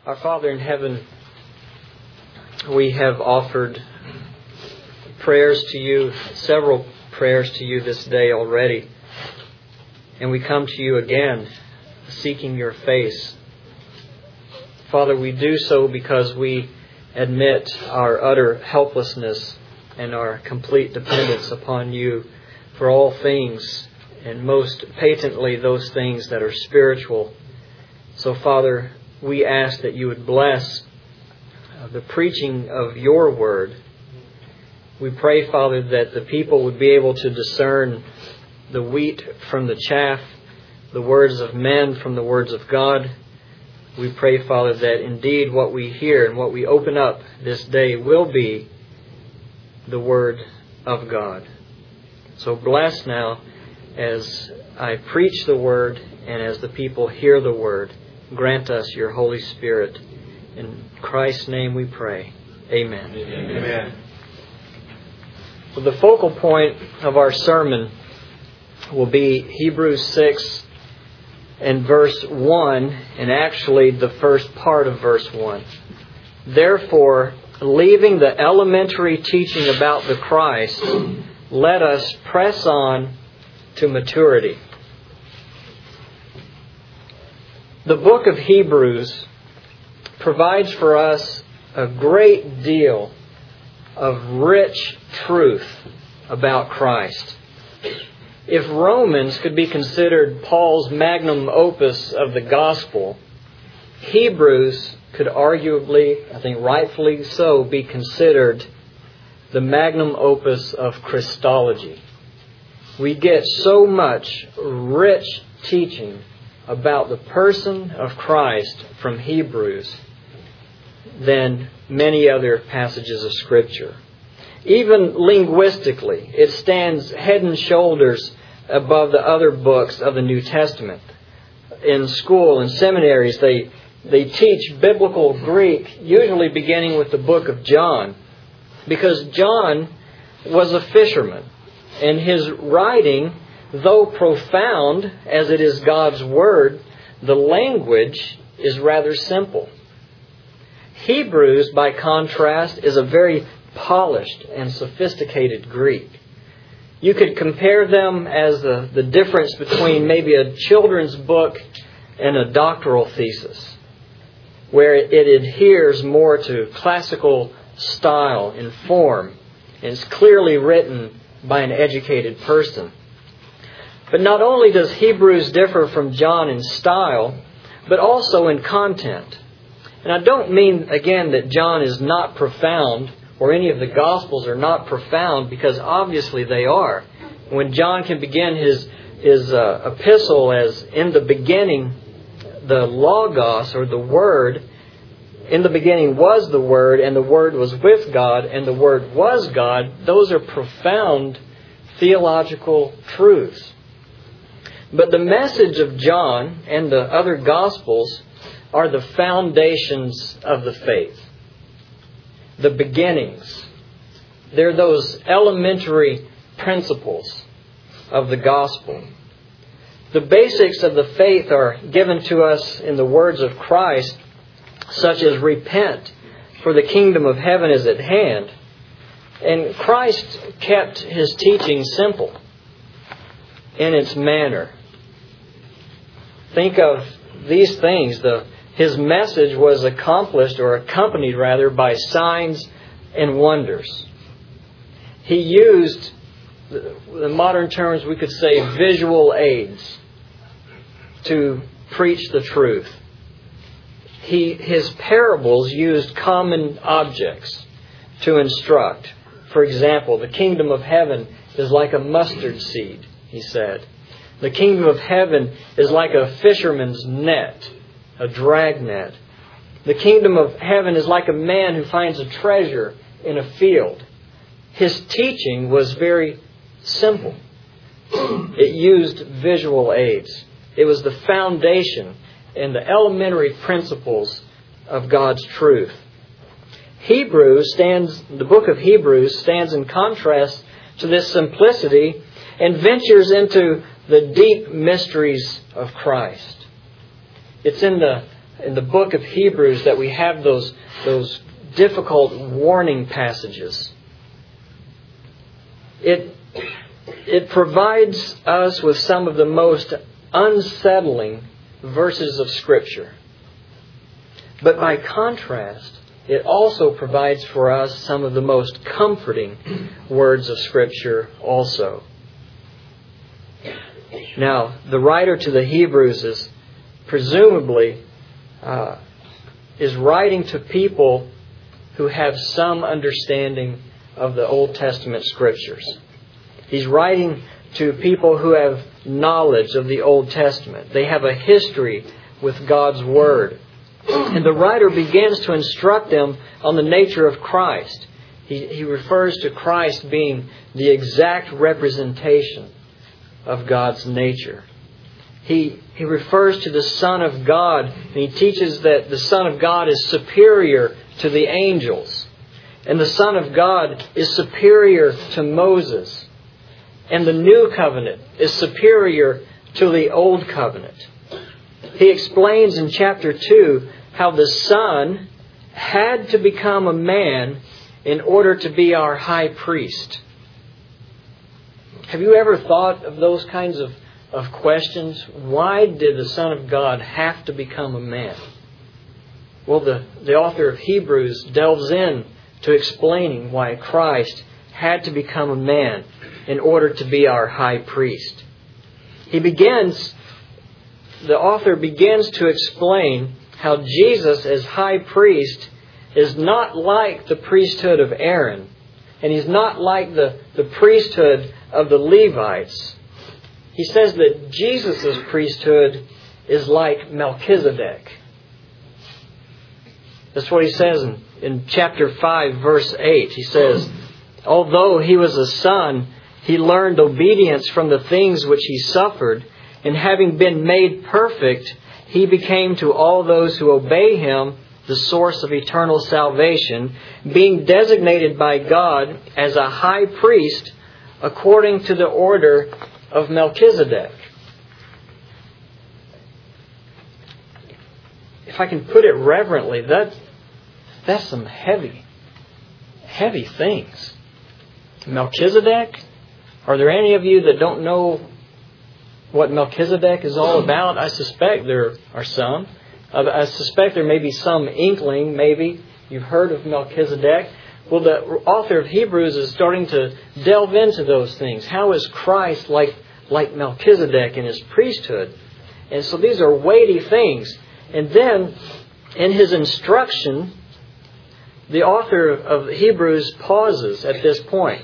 Our Father in heaven, we have offered prayers to you, several prayers to you this day already. And we come to you again, seeking your face. Father, we do so because we admit our utter helplessness and our complete dependence upon you for all things, and most patently those things that are spiritual. So, Father, we ask that you would bless the preaching of your word. We pray, Father, that the people would be able to discern the wheat from the chaff, the words of men from the words of God. We pray, Father, that indeed what we hear and what we open up this day will be the Word of God. So bless now as I preach the Word and as the people hear the Word. Grant us your Holy Spirit. In Christ's name we pray. Amen. Amen. Well, the focal point of our sermon will be Hebrews 6 and verse 1, and actually the first part of verse 1. Therefore, leaving the elementary teaching about the Christ, let us press on to maturity. The book of Hebrews provides for us a great deal of rich truth about Christ. If Romans could be considered Paul's magnum opus of the gospel, Hebrews could arguably, I think rightfully so, be considered the magnum opus of Christology. We get so much rich teaching about the person of Christ from Hebrews than many other passages of Scripture. Even linguistically, it stands head and shoulders above the other books of the New Testament. In school and seminaries, they teach biblical Greek, usually beginning with the book of John, because John was a fisherman, and his writing, though profound as it is God's Word, the language is rather simple. Hebrews, by contrast, is a very polished and sophisticated Greek. You could compare them as the difference between maybe a children's book and a doctoral thesis, where it adheres more to classical style and form, and is clearly written by an educated person. But not only does Hebrews differ from John in style, but also in content. And I don't mean, again, that John is not profound, or any of the Gospels are not profound, because obviously they are. When John can begin his epistle as, in the beginning, the Logos, or the Word, in the beginning was the Word, and the Word was with God, and the Word was God, those are profound theological truths. But the message of John and the other Gospels are the foundations of the faith. The beginnings. They're those elementary principles of the gospel. The basics of the faith are given to us in the words of Christ, such as repent, for the kingdom of heaven is at hand. And Christ kept His teaching simple in its manner. Think of these things. His message was accompanied by signs and wonders. He used, in modern terms we could say, visual aids to preach the truth. His parables used common objects to instruct. For example, the kingdom of heaven is like a mustard seed, he said. The kingdom of heaven is like a fisherman's net, a drag net. The kingdom of heaven is like a man who finds a treasure in a field. His teaching was very simple. It used visual aids. It was the foundation and the elementary principles of God's truth. The book of Hebrews stands in contrast to this simplicity and ventures into the deep mysteries of Christ. It's in the in the book of Hebrews that we have those difficult warning passages. It provides us with some of the most unsettling verses of Scripture. But by contrast, it also provides for us some of the most comforting words of Scripture also. Now, the writer to the Hebrews is presumably is writing to people who have some understanding of the Old Testament Scriptures. He's writing to people who have knowledge of the Old Testament. They have a history with God's Word. And the writer begins to instruct them on the nature of Christ. He refers to Christ being the exact representation of God's nature. He refers to the Son of God, and he teaches that the Son of God is superior to the angels. And the Son of God is superior to Moses. And the New Covenant is superior to the Old Covenant. He explains in chapter 2 how the Son had to become a man in order to be our high priest. Have you ever thought of those kinds of questions? Why did the Son of God have to become a man? Well, the author of Hebrews delves in to explaining why Christ had to become a man in order to be our high priest. The author begins to explain how Jesus as high priest is not like the priesthood of Aaron, and he's not like the priesthood of the Levites. He says that Jesus' priesthood is like Melchizedek. That's what he says in chapter 5, verse 8. He says, although he was a son, he learned obedience from the things which he suffered, and having been made perfect, he became to all those who obey him the source of eternal salvation, being designated by God as a high priest according to the order of Melchizedek. If I can put it reverently, that's some heavy things. Melchizedek? Are there any of you that don't know what Melchizedek is all about? I suspect there are some. I suspect there may be some inkling, maybe. You've heard of Melchizedek. Well, the author of Hebrews is starting to delve into those things. How is Christ like Melchizedek in his priesthood? And so these are weighty things. And then, in his instruction, the author of Hebrews pauses at this point.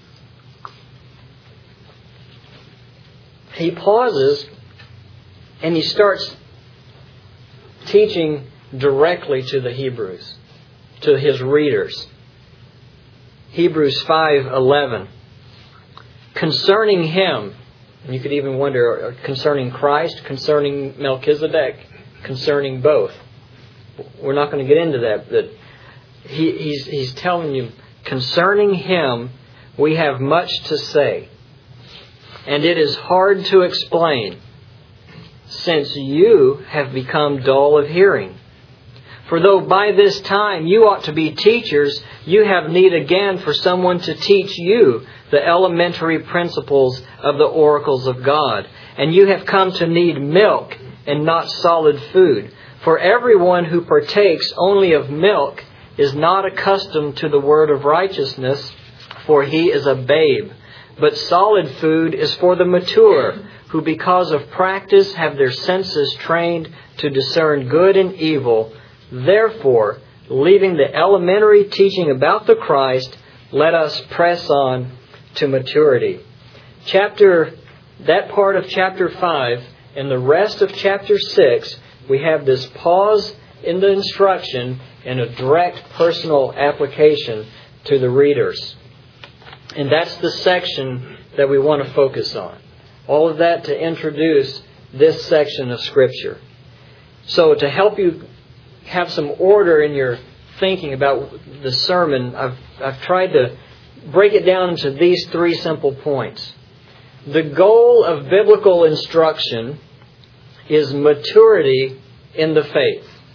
He pauses and he starts teaching directly to the Hebrews, to his readers. Hebrews 5:11. Concerning him, and you could even wonder, concerning Christ, concerning Melchizedek, concerning both. We're not going to get into that, but he's telling you, concerning him, we have much to say. And it is hard to explain, since you have become dull of hearing. For though by this time you ought to be teachers, you have need again for someone to teach you the elementary principles of the oracles of God. And you have come to need milk and not solid food. For everyone who partakes only of milk is not accustomed to the word of righteousness, for he is a babe. But solid food is for the mature, who because of practice have their senses trained to discern good and evil. Therefore, leaving the elementary teaching about the Christ, let us press on to maturity. That part of chapter 5 and the rest of chapter 6, we have this pause in the instruction and a direct personal application to the readers. And that's the section that we want to focus on. All of that to introduce this section of Scripture. So to help you have some order in your thinking about the sermon, I've tried to break it down into these 3 simple points. The goal of biblical instruction is maturity in the faith.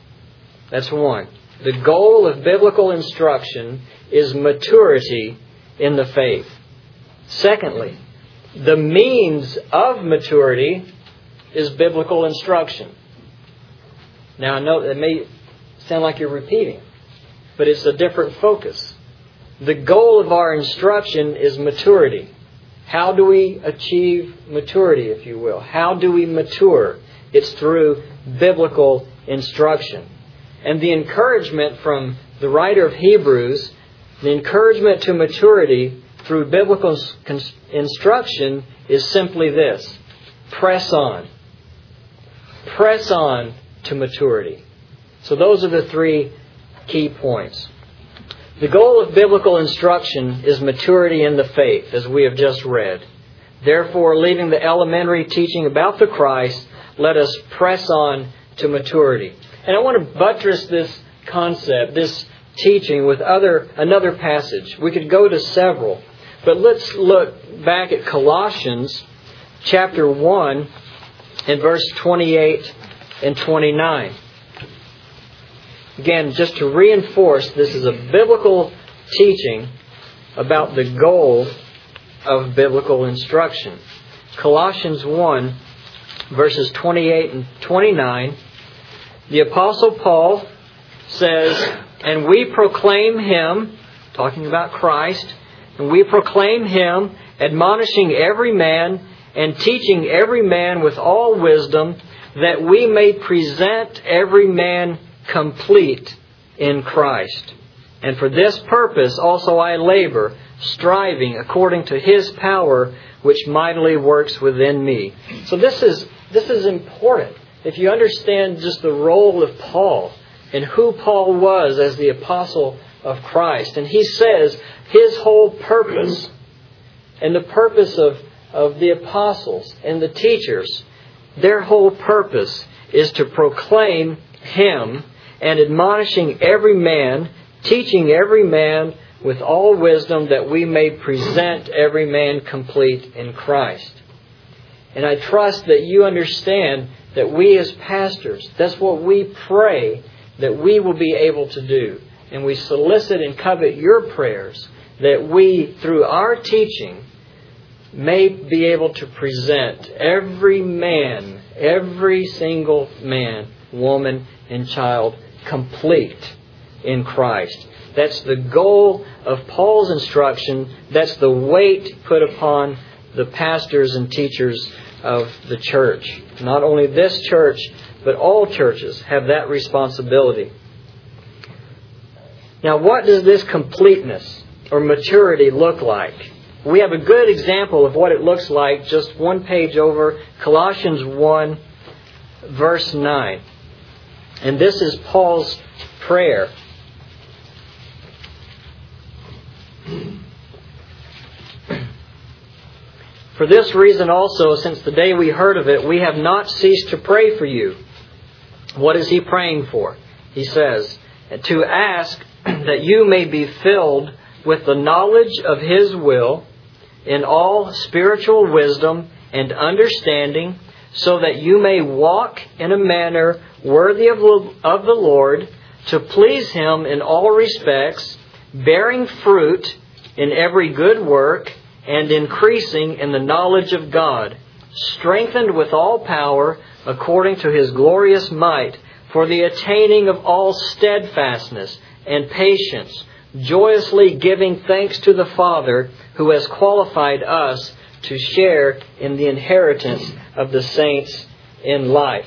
That's one. The goal of biblical instruction is maturity in the faith. Secondly, the means of maturity is biblical instruction. Now, I know that may sound like you're repeating, but it's a different focus. The goal of our instruction is maturity. How do we achieve maturity, if you will? How do we mature? It's through biblical instruction. And the encouragement from the writer of Hebrews, the encouragement to maturity through biblical instruction is simply this: press on. Press on to maturity. So those are the three key points. The goal of biblical instruction is maturity in the faith, as we have just read. Therefore, leaving the elementary teaching about the Christ, let us press on to maturity. And I want to buttress this concept, this teaching, with another passage. We could go to several, but let's look back at Colossians chapter 1 and verse 28 and 29. Again, just to reinforce, this is a biblical teaching about the goal of biblical instruction. Colossians 1, verses 28 and 29, the Apostle Paul says, "And we proclaim Him," talking about Christ, "and we proclaim Him, admonishing every man and teaching every man with all wisdom, that we may present every man complete in Christ. And for this purpose also I labor, striving according to His power, which mightily works within me." So this is important. If you understand just the role of Paul and who Paul was as the apostle of Christ. And he says his whole purpose and the purpose of the apostles and the teachers, their whole purpose is to proclaim Him and admonishing every man, teaching every man with all wisdom, that we may present every man complete in Christ. And I trust that you understand that we as pastors, that's what we pray that we will be able to do. And we solicit and covet your prayers that we, through our teaching, may be able to present every man, every single man, woman, and child complete in Christ. That's the goal of Paul's instruction. That's the weight put upon the pastors and teachers of the church. Not only this church, but all churches have that responsibility. Now, what does this completeness or maturity look like? We have a good example of what it looks like just one page over, Colossians 1, verse 9. And this is Paul's prayer. "For this reason also, since the day we heard of it, we have not ceased to pray for you." What is he praying for? He says, "To ask that you may be filled with the knowledge of His will in all spiritual wisdom and understanding, so that you may walk in a manner worthy of the Lord, to please Him in all respects, bearing fruit in every good work, and increasing in the knowledge of God, strengthened with all power according to His glorious might, for the attaining of all steadfastness and patience, joyously giving thanks to the Father, who has qualified us to share in the inheritance of the saints in life."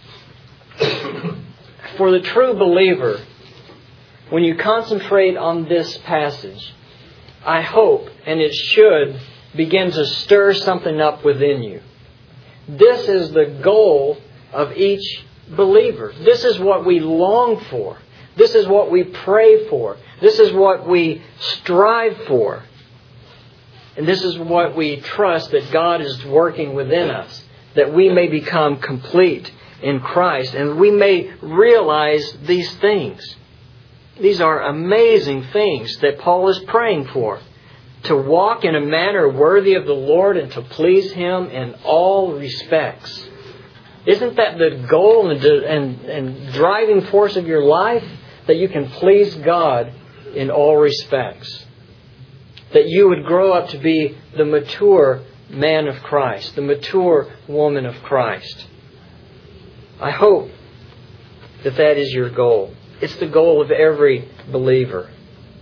For the true believer, when you concentrate on this passage, I hope, and it should, begin to stir something up within you. This is the goal of each believer. This is what we long for. This is what we pray for. This is what we strive for. And this is what we trust that God is working within us, that we may become complete in Christ and we may realize these things. These are amazing things that Paul is praying for. To walk in a manner worthy of the Lord and to please Him in all respects. Isn't that the goal and driving force of your life? That you can please God in all respects. That you would grow up to be the mature man of Christ, the mature woman of Christ. I hope that that is your goal. It's the goal of every believer.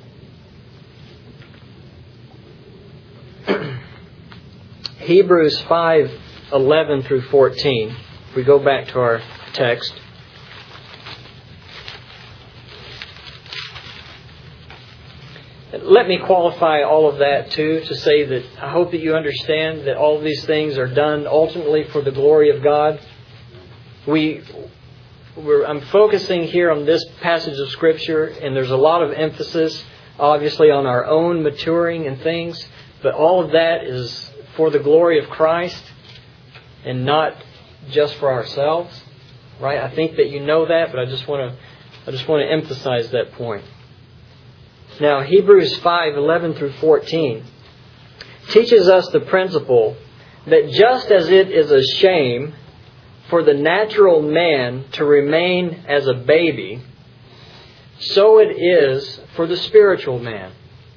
Hebrews 5:11 through 14. If we go back to our text. Let me qualify all of that too, to say that I hope that you understand that all of these things are done ultimately for the glory of God. I'm focusing here on this passage of Scripture, and there's a lot of emphasis, obviously, on our own maturing and things, but all of that is for the glory of Christ and not just for ourselves, right? I think that you know that, but I just want to emphasize that point. Now, Hebrews 5:11 through 14 teaches us the principle that just as it is a shame for the natural man to remain as a baby, so it is for the spiritual man.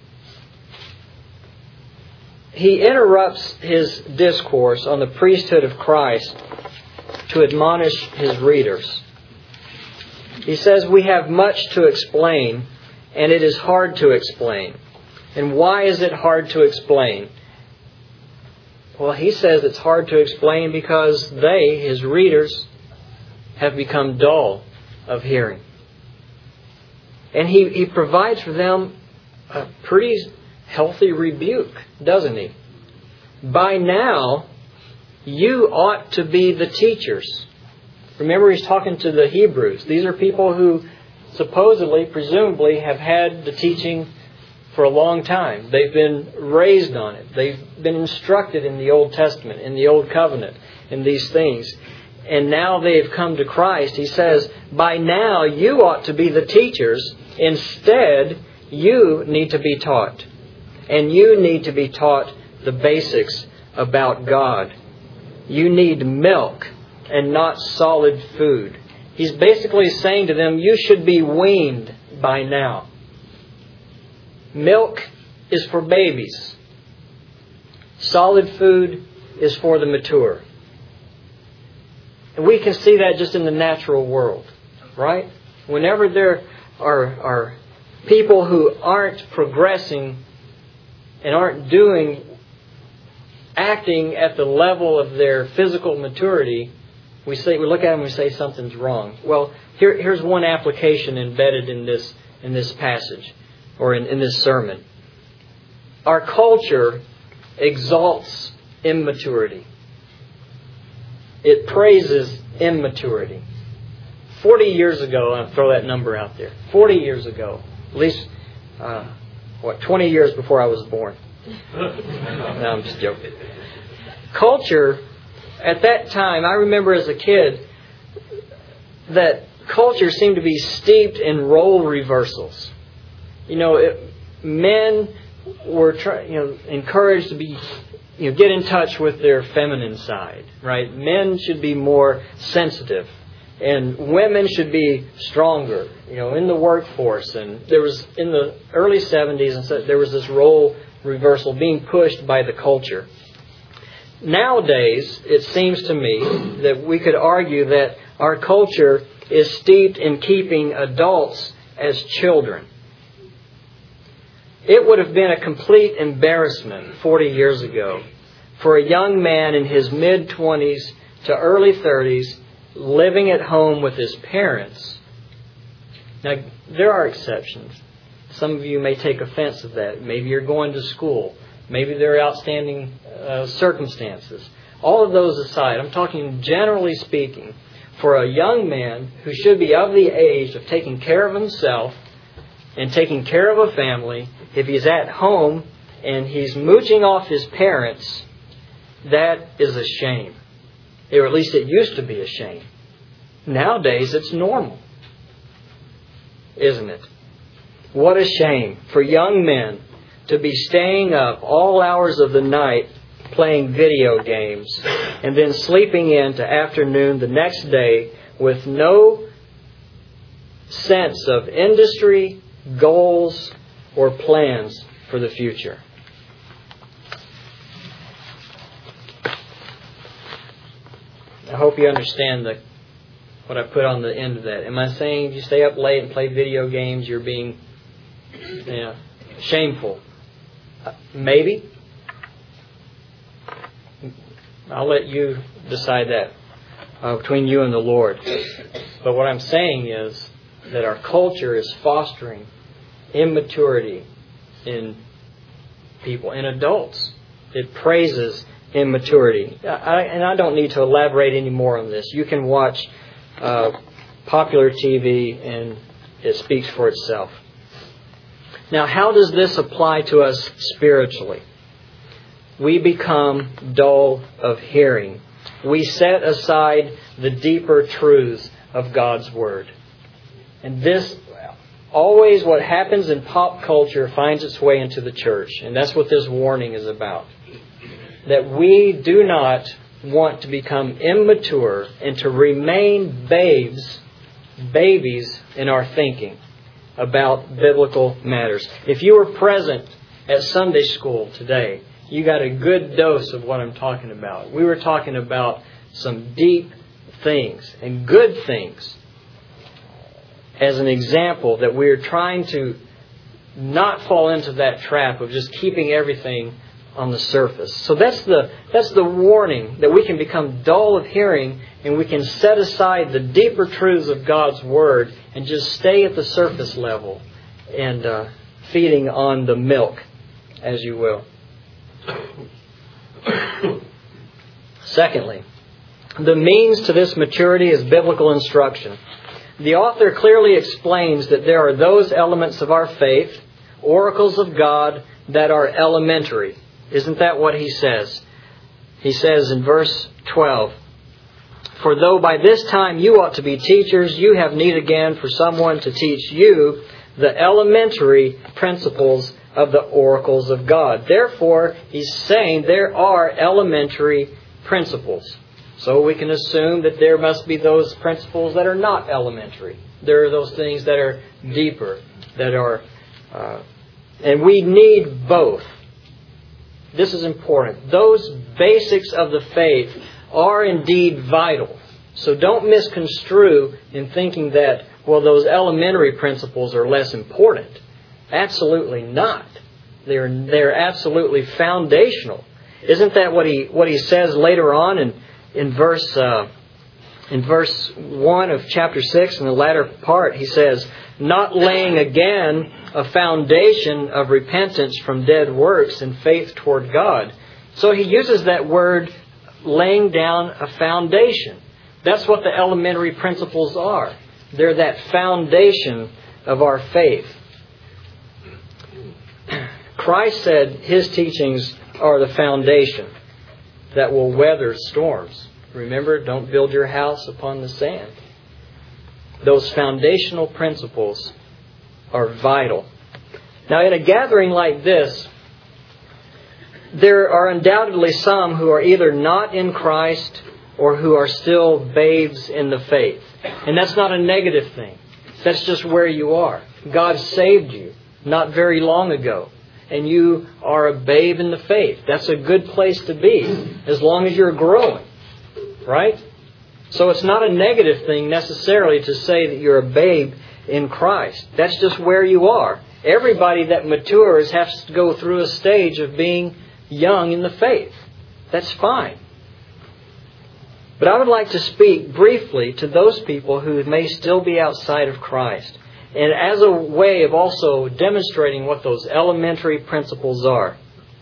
He interrupts his discourse on the priesthood of Christ to admonish his readers. He says, "We have much to explain, and it is hard to explain." And why is it hard to explain? Well, he says it's hard to explain because they, his readers, have become dull of hearing. And he provides for them a pretty healthy rebuke, doesn't he? By now, you ought to be the teachers. Remember, he's talking to the Hebrews. These are people who supposedly, presumably, have had the teaching for a long time. They've been raised on it. They've been instructed in the Old Testament, in the Old Covenant, in these things. And now they've come to Christ. He says, by now you ought to be the teachers. Instead, you need to be taught. And you need to be taught the basics about God. You need milk and not solid food. He's basically saying to them, you should be weaned by now. Milk is for babies. Solid food is for the mature. And we can see that just in the natural world, right? Whenever there are people who aren't progressing and aren't acting at the level of their physical maturity, we look at them and we say something's wrong. Well, here's one application embedded in this passage or in this sermon. Our culture exalts immaturity. It praises immaturity. 40 years ago, I'll throw that number out there. 40 years ago, at least 20 years before I was born. No, I'm just joking. Culture, at that time, I remember as a kid, that culture seemed to be steeped in role reversals. Men were encouraged to be, get in touch with their feminine side, right? Men should be more sensitive, and women should be stronger, in the workforce. And there was, in the early 70s, and so there was this role reversal being pushed by the culture. Nowadays, it seems to me that we could argue that our culture is steeped in keeping adults as children. It would have been a complete embarrassment 40 years ago for a young man in his mid-20s to early 30s living at home with his parents. Now, there are exceptions. Some of you may take offense of that. Maybe you're going to school. Maybe there are outstanding circumstances. All of those aside, I'm talking generally speaking, for a young man who should be of the age of taking care of himself and taking care of a family, if he's at home and he's mooching off his parents, that is a shame. Or at least it used to be a shame. Nowadays, it's normal. Isn't it? What a shame for young men to be staying up all hours of the night playing video games, and then sleeping into afternoon the next day with no sense of industry, goals, or plans for the future. I hope you understand what I put on the end of that. Am I saying if you stay up late and play video games, you're being shameful? Maybe. I'll let you decide that between you and the Lord. But what I'm saying is that our culture is fostering immaturity in people, in adults. It praises immaturity. And I don't need to elaborate any more on this. You can watch popular TV and it speaks for itself. Now, how does this apply to us spiritually? We become dull of hearing. We set aside the deeper truths of God's Word. And this, always what happens in pop culture finds its way into the church. And that's what this warning is about. That we do not want to become immature and to remain babies in our thinking about biblical matters. If you were present at Sunday school today, you got a good dose of what I'm talking about. We were talking about some deep things and good things as an example that we're trying to not fall into that trap of just keeping everything on the surface. So that's the warning, that we can become dull of hearing and we can set aside the deeper truths of God's Word and just stay at the surface level and feeding on the milk, as you will. Secondly, the means to this maturity is biblical instruction. The author clearly explains that there are those elements of our faith, oracles of God, that are elementary. Isn't that what he says? He says in verse 12, "For though by this time you ought to be teachers, you have need again for someone to teach you the elementary principles of the oracles of God." Therefore, he's saying there are elementary principles. So we can assume that there must be those principles that are not elementary. There are those things that are deeper, that are... and we need both. This is important. Those basics of the faith are indeed vital. So don't misconstrue in thinking that, well, those elementary principles are less important. Absolutely not. They're absolutely foundational. Isn't that what he says later on in verse 1 of chapter 6, in the latter part? He says, "Not laying again a foundation of repentance from dead works and faith toward God." So he uses that word, laying down a foundation. That's what the elementary principles are. They're that foundation of our faith. Christ said His teachings are the foundation that will weather storms. Remember, don't build your house upon the sand. Those foundational principles are vital. Now, in a gathering like this, there are undoubtedly some who are either not in Christ or who are still babes in the faith. And that's not a negative thing. That's just where you are. God saved you not very long ago. And you are a babe in the faith. That's a good place to be, as long as you're growing. Right? So it's not a negative thing necessarily to say that you're a babe in Christ. That's just where you are. Everybody that matures has to go through a stage of being young in the faith. That's fine. But I would like to speak briefly to those people who may still be outside of Christ. And as a way of also demonstrating what those elementary principles are.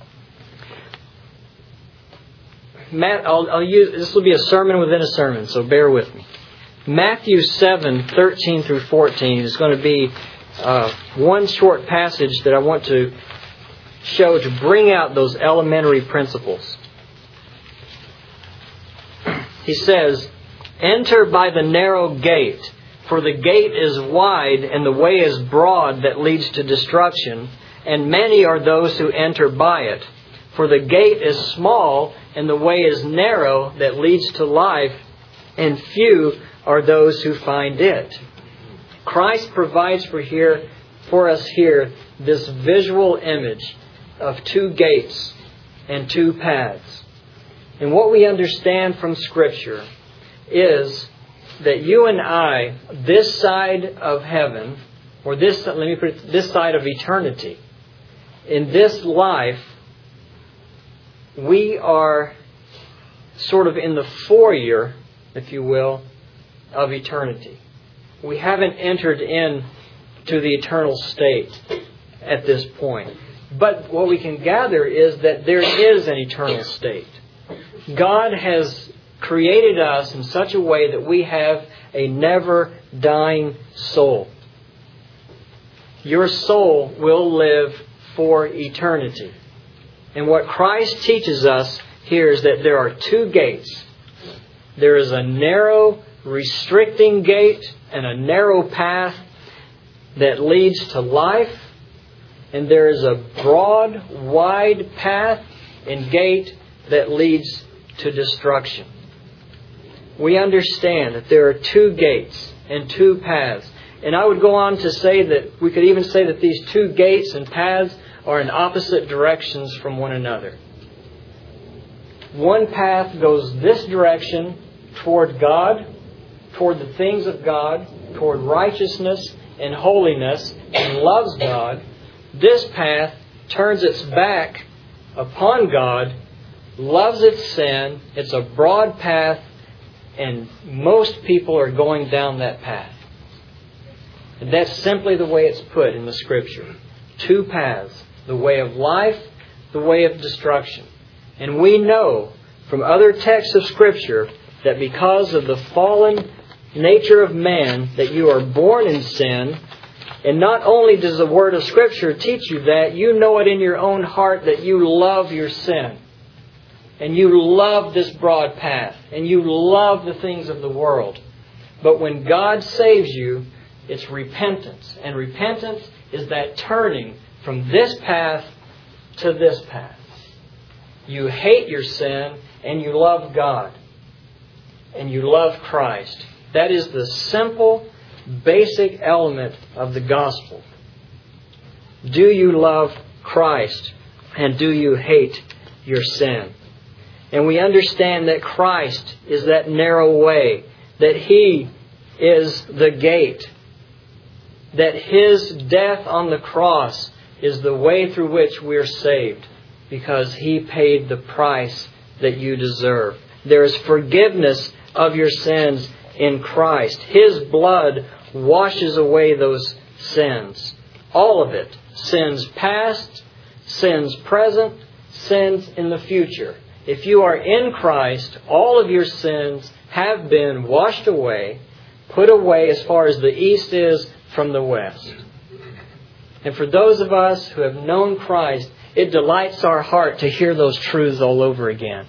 I'll use, this will be a sermon within a sermon, so bear with me. Matthew 7:13 through 14 is going to be one short passage that I want to show to bring out those elementary principles. He says, "Enter by the narrow gate, for the gate is wide and the way is broad that leads to destruction, and many are those who enter by it. For the gate is small and the way is narrow that leads to life, and few are those who find it. Christ provides for us here this visual image of two gates and two paths. And what we understand from Scripture is that you and I, this side of heaven, or this side of eternity, in this life, we are sort of in the foyer, if you will, of eternity. We haven't entered into the eternal state at this point. But what we can gather is that there is an eternal state. God has created us in such a way that we have a never-dying soul. Your soul will live for eternity. And what Christ teaches us here is that there are two gates. There is a narrow, restricting gate and a narrow path that leads to life. And there is a broad, wide path and gate that leads to destruction. We understand that there are two gates and two paths. And I would go on to say that we could even say that these two gates and paths are in opposite directions from one another. One path goes this direction toward God, toward the things of God, toward righteousness and holiness, and loves God. This path turns its back upon God, loves its sin. It's a broad path, and most people are going down that path. And that's simply the way it's put in the Scripture. Two paths. The way of life, the way of destruction. And we know from other texts of Scripture that because of the fallen nature of man, that you are born in sin. And not only does the Word of Scripture teach you that, you know it in your own heart that you love your sin. And you love this broad path. And you love the things of the world. But when God saves you, it's repentance. And repentance is that turning from this path to this path. You hate your sin and you love God. And you love Christ. That is the simple, basic element of the gospel. Do you love Christ and do you hate your sin? And we understand that Christ is that narrow way, that He is the gate, that His death on the cross is the way through which we're saved, because He paid the price that you deserve. There is forgiveness of your sins in Christ. His blood washes away those sins. All of it. Sins past, sins present, sins in the future. If you are in Christ, all of your sins have been washed away, put away as far as the east is from the west. And for those of us who have known Christ, it delights our heart to hear those truths all over again.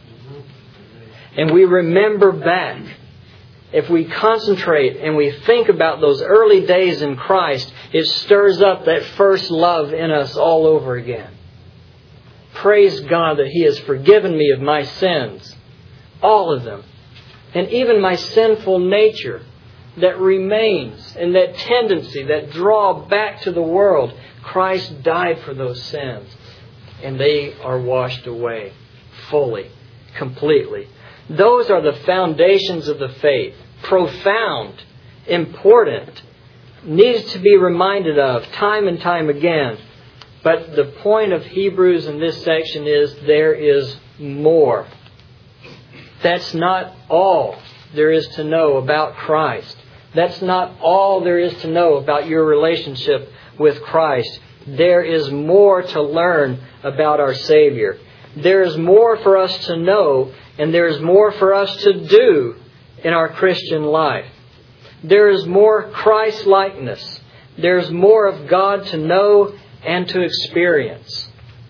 And we remember back. If we concentrate and we think about those early days in Christ, it stirs up that first love in us all over again. Praise God that He has forgiven me of my sins. All of them. And even my sinful nature that remains, and that tendency, that draw back to the world. Christ died for those sins. And they are washed away fully, completely. Those are the foundations of the faith. Profound, important, needs to be reminded of time and time again. But the point of Hebrews in this section is there is more. That's not all there is to know about Christ. That's not all there is to know about your relationship with Christ. There is more to learn about our Savior. There is more for us to know, and there is more for us to do in our Christian life. There is more Christ-likeness. There is more of God to know and to experience.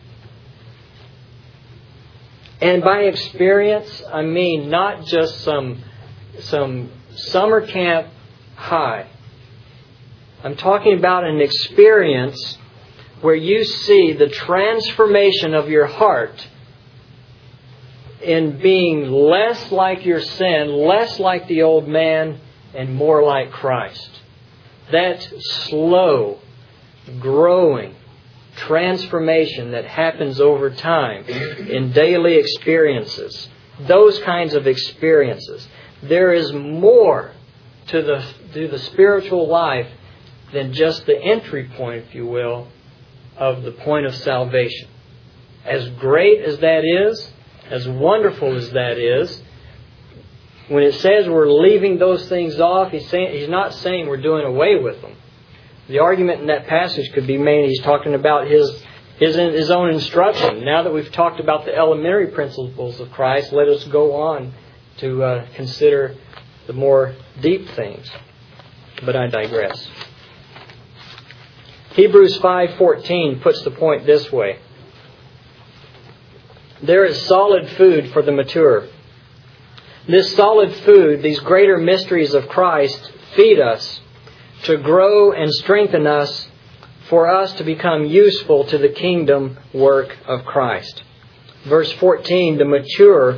And by experience, I mean not just some summer camp high. I'm talking about an experience where you see the transformation of your heart in being less like your sin, less like the old man, and more like Christ. That slow, growing transformation that happens over time in daily experiences. Those kinds of experiences. There is more to the spiritual life than just the entry point, if you will, of the point of salvation. As great as that is, as wonderful as that is, when it says we're leaving those things off, he's not saying we're doing away with them. The argument in that passage could be made, he's talking about his own instruction. Now that we've talked about the elementary principles of Christ, let us go on to consider the more deep things. But I digress. Hebrews 5:14 puts the point this way. There is solid food for the mature. This solid food, these greater mysteries of Christ, feed us to grow and strengthen us for us to become useful to the kingdom work of Christ. Verse 14, the mature.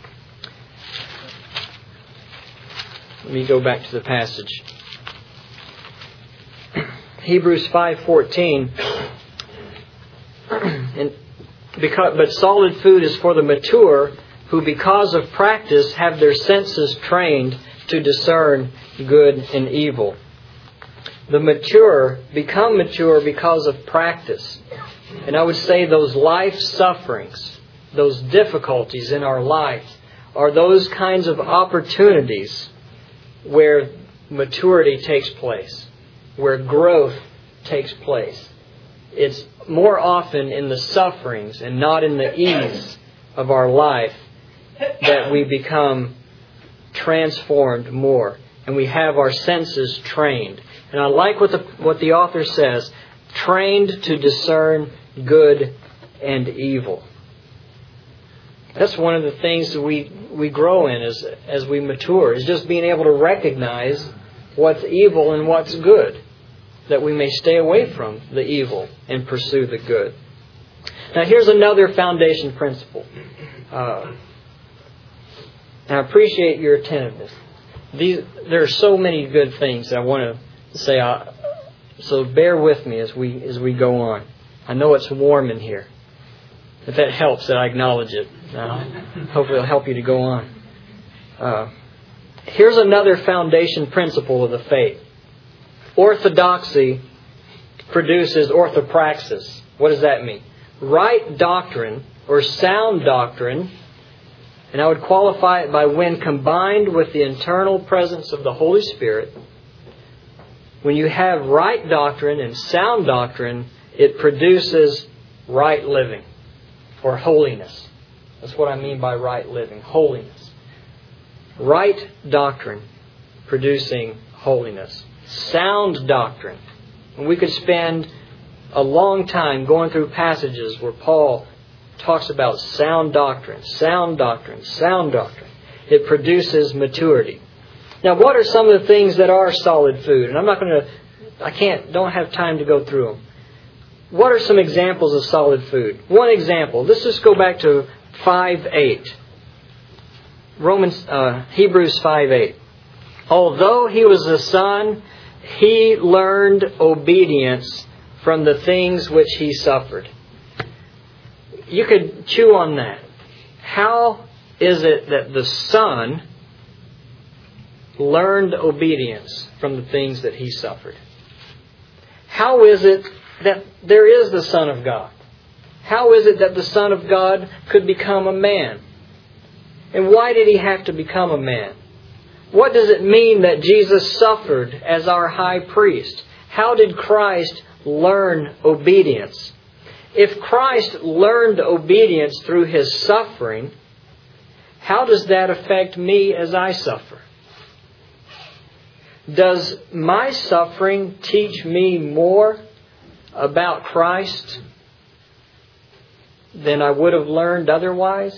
Let me go back to the passage. Hebrews 5:14. But solid food is for the mature, who because of practice have their senses trained to discern good and evil. The mature become mature because of practice. And I would say those life sufferings, those difficulties in our life, are those kinds of opportunities where maturity takes place, where growth takes place. It's more often in the sufferings and not in the ease of our life that we become transformed more and we have our senses trained. And I like what the author says, trained to discern good and evil. That's one of the things that we grow in as we mature, is just being able to recognize what's evil and what's good, that we may stay away from the evil and pursue the good. Now here's another foundation principle. And I appreciate your attentiveness. There are so many good things that I want to say, so bear with me as we go on. I know it's warm in here. If that helps, that I acknowledge it. Hopefully it'll help you to go on. Here's another foundation principle of the faith. Orthodoxy produces orthopraxis. What does that mean? Right doctrine or sound doctrine, and I would qualify it by when combined with the internal presence of the Holy Spirit. When you have right doctrine and sound doctrine, it produces right living or holiness. That's what I mean by right living, holiness. Right doctrine producing holiness. Sound doctrine. And we could spend a long time going through passages where Paul talks about sound doctrine, sound doctrine, sound doctrine. It produces maturity. Now, what are some of the things that are solid food? And don't have time to go through them. What are some examples of solid food? One example. Let's just go back to 5:8. Hebrews 5:8. Although he was a son, he learned obedience from the things which he suffered. You could chew on that. How is it that the Son learned obedience from the things that he suffered? How is it that there is the Son of God? How is it that the Son of God could become a man? And why did he have to become a man? What does it mean that Jesus suffered as our high priest? How did Christ learn obedience? If Christ learned obedience through his suffering, how does that affect me as I suffer? Does my suffering teach me more about Christ than I would have learned otherwise?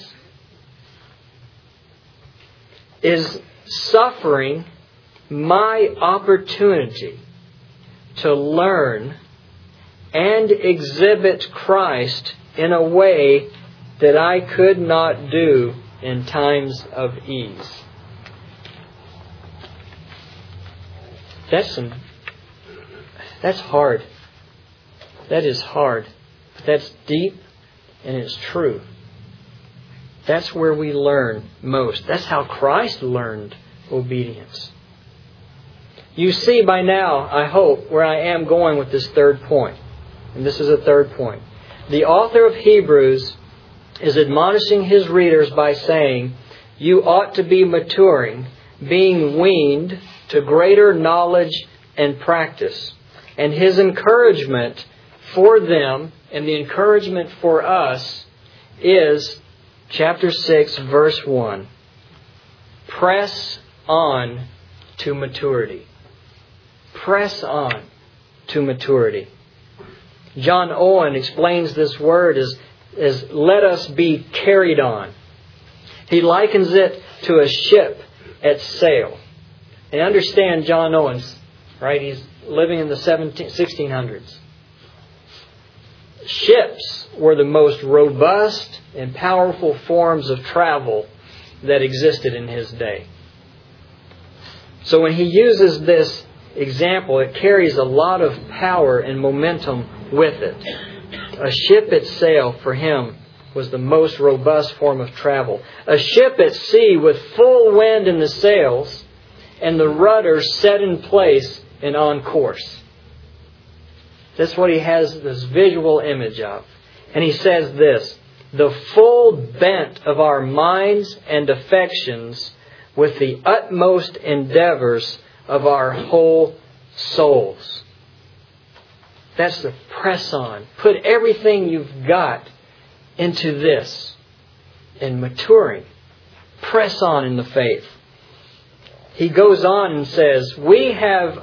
Is suffering my opportunity to learn and exhibit Christ in a way that I could not do in times of ease. That's hard. That is hard. But that's deep and it's true. That's where we learn most. That's how Christ learned obedience. You see by now, I hope, where I am going with this third point. And this is a third point. The author of Hebrews is admonishing his readers by saying, you ought to be maturing, being weaned to greater knowledge and practice. And his encouragement for them and the encouragement for us is chapter 6, verse 1. Press on to maturity. Press on to maturity. John Owen explains this word as let us be carried on. He likens it to a ship at sail. And understand John Owen's, right? He's living in the 1600s. Ships were the most robust and powerful forms of travel that existed in his day. So when he uses this example, it carries a lot of power and momentum with it. A ship at sail for him was the most robust form of travel. A ship at sea with full wind in the sails and the rudder set in place and on course. That's what he has this visual image of. And he says this, the full bent of our minds and affections with the utmost endeavors of our whole souls. That's the press on. Put everything you've got into this in maturing. Press on in the faith. He goes on and says, we have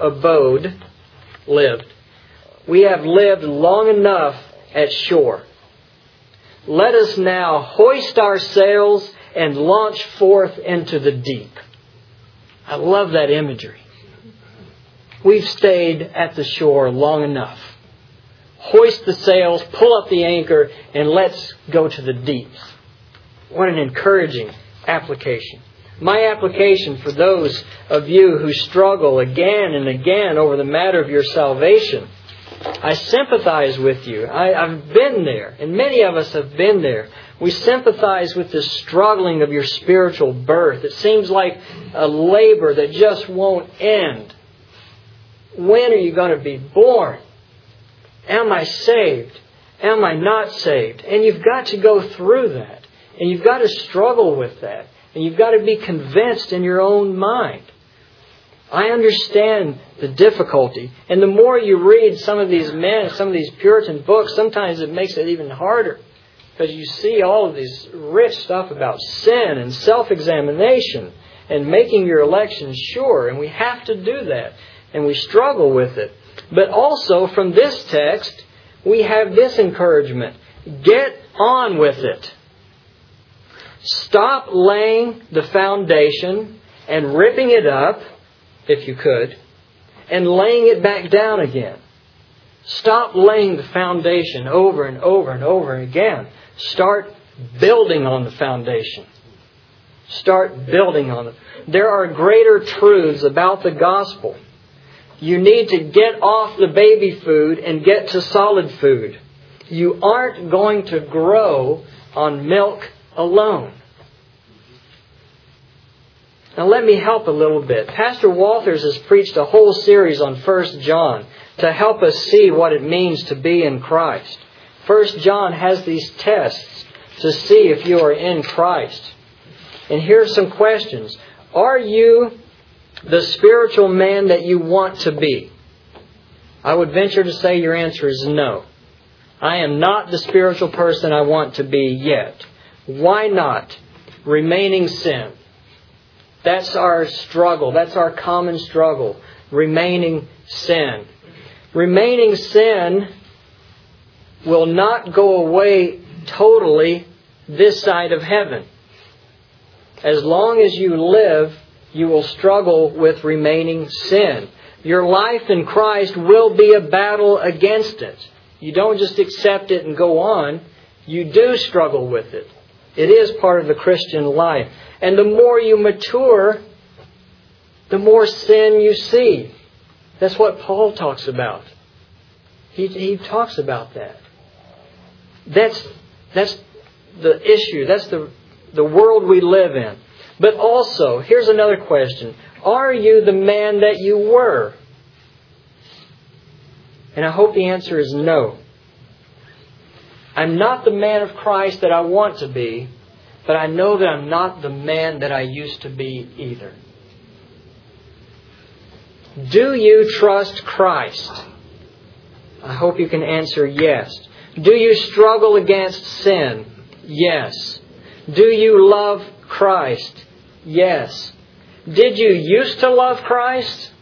lived. We have lived long enough at shore. Let us now hoist our sails and launch forth into the deep. I love that imagery. We've stayed at the shore long enough. Hoist the sails, pull up the anchor, and let's go to the deep. What an encouraging application. My application for those of you who struggle again and again over the matter of your salvation, I sympathize with you. I've been there, and many of us have been there. We sympathize with the struggling of your spiritual birth. It seems like a labor that just won't end. When are you going to be born? Am I saved? Am I not saved? And you've got to go through that. And you've got to struggle with that. And you've got to be convinced in your own mind. I understand the difficulty. And the more you read some of these men, some of these Puritan books, sometimes it makes it even harder. Because you see all of this rich stuff about sin and self-examination and making your election sure. And we have to do that. And we struggle with it. But also from this text, we have this encouragement. Get on with it. Stop laying the foundation and ripping it up, if you could, and laying it back down again. Stop laying the foundation over and over and over again. Start building on the foundation. Start building on it. There are greater truths about the gospel. You need to get off the baby food and get to solid food. You aren't going to grow on milk alone. Now let me help a little bit. Pastor Walters has preached a whole series on 1 John to help us see what it means to be in Christ. 1 John has these tests to see if you are in Christ. And here are some questions. Are you the spiritual man that you want to be? I would venture to say your answer is no. I am not the spiritual person I want to be yet. Why not? Remaining sin. That's our struggle. That's our common struggle. Remaining sin. Remaining sin will not go away totally this side of heaven. As long as you live, you will struggle with remaining sin. Your life in Christ will be a battle against it. You don't just accept it and go on. You do struggle with it. It is part of the Christian life. And the more you mature, the more sin you see. That's what Paul talks about. He talks about that. That's the issue. That's the world we live in. But also, here's another question. Are you the man that you were? And I hope the answer is no. I'm not the man of Christ that I want to be, but I know that I'm not the man that I used to be either. Do you trust Christ? I hope you can answer yes. Do you struggle against sin? Yes. Do you love Christ? Yes. Did you used to love Christ?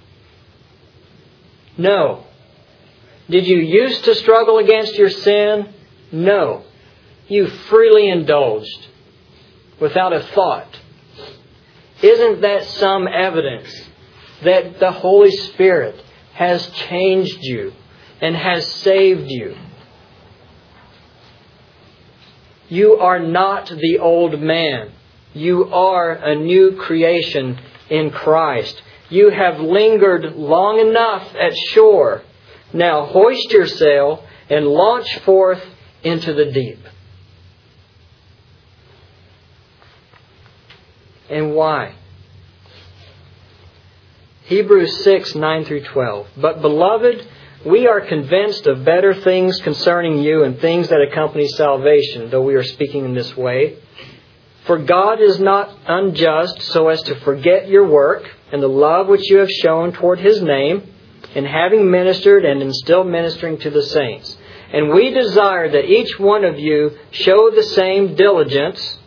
No. Did you used to struggle against your sin? No. You freely indulged without a thought. Isn't that some evidence that the Holy Spirit has changed you and has saved you? You are not the old man. You are a new creation in Christ. You have lingered long enough at shore. Now hoist your sail and launch forth into the deep. And why? Hebrews 6, 9 through 12. But beloved, we are convinced of better things concerning you and things that accompany salvation, though we are speaking in this way. For God is not unjust so as to forget your work and the love which you have shown toward His name, in having ministered and in still ministering to the saints. And we desire that each one of you show the same diligence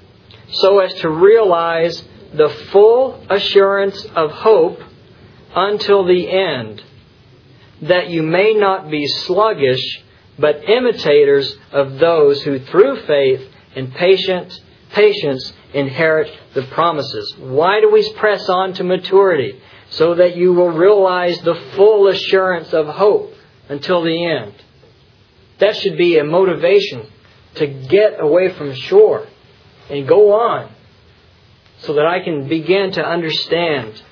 so as to realize the full assurance of hope until the end, that you may not be sluggish, but imitators of those who through faith and patience inherit the promises. Why do we press on to maturity? So that you will realize the full assurance of hope until the end. That should be a motivation to get away from shore and go on, so that I can begin to understand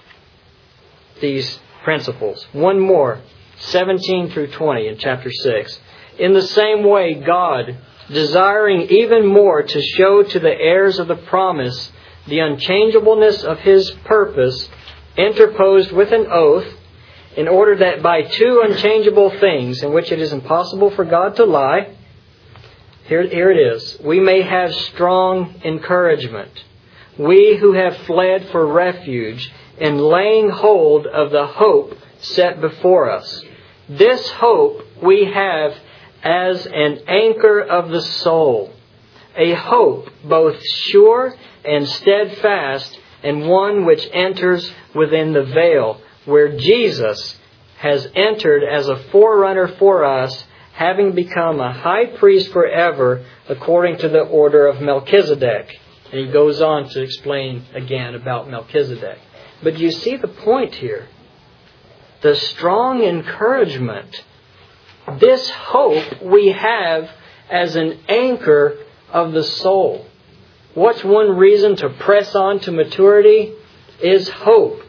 these principles. One more, 17 through 20 in chapter 6. In the same way, God, desiring even more to show to the heirs of the promise the unchangeableness of His purpose, interposed with an oath, in order that by two unchangeable things, in which it is impossible for God to lie, here it is, we may have strong encouragement. We who have fled for refuge in laying hold of the hope set before us. This hope we have as an anchor of the soul, a hope both sure and steadfast, and one which enters within the veil, where Jesus has entered as a forerunner for us, having become a high priest forever, according to the order of Melchizedek. And he goes on to explain again about Melchizedek. But you see the point here. The strong encouragement. This hope we have as an anchor of the soul. What's one reason to press on to maturity? Is hope.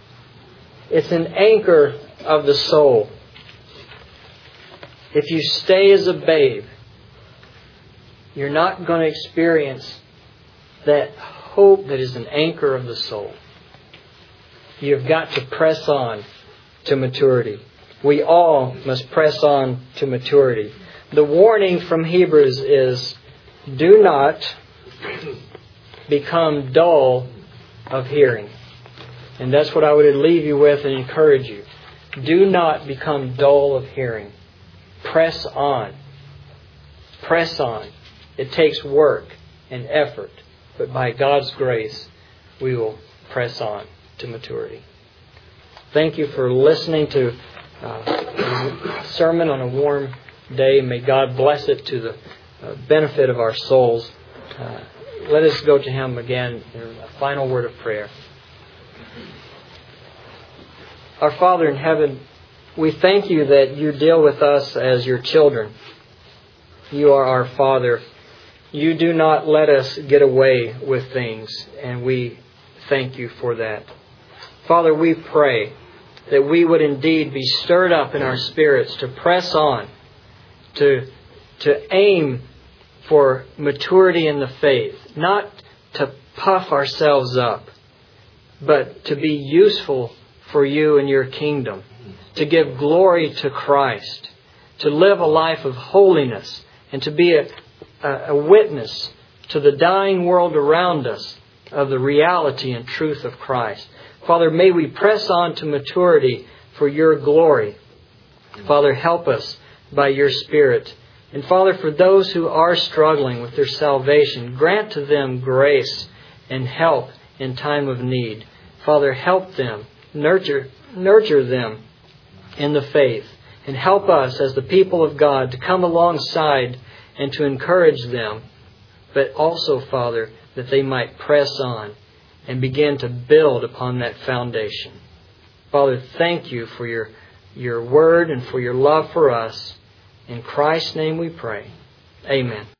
It's an anchor of the soul. If you stay as a babe, you're not going to experience that hope that is an anchor of the soul. You've got to press on to maturity. We all must press on to maturity. The warning from Hebrews is, do not become dull of hearing. And that's what I would leave you with and encourage you. Do not become dull of hearing. Press on. Press on. It takes work and effort. But by God's grace, we will press on to maturity. Thank you for listening to a sermon on a warm day. May God bless it to the benefit of our souls. Let us go to Him again in a final word of prayer. Our Father in heaven, we thank You that You deal with us as Your children. You are our Father, You do not let us get away with things, and we thank You for that. Father, we pray that we would indeed be stirred up in our spirits to press on, to aim for maturity in the faith, not to puff ourselves up, but to be useful for You and Your kingdom, to give glory to Christ, to live a life of holiness, and to be a witness to the dying world around us of the reality and truth of Christ. Father, may we press on to maturity for Your glory. Father, help us by Your Spirit. And Father, for those who are struggling with their salvation, grant to them grace and help in time of need. Father, help them, nurture them in the faith, and help us as the people of God to come alongside and to encourage them, but also, Father, that they might press on and begin to build upon that foundation. Father, thank You for Your Word and for Your love for us. In Christ's name we pray. Amen.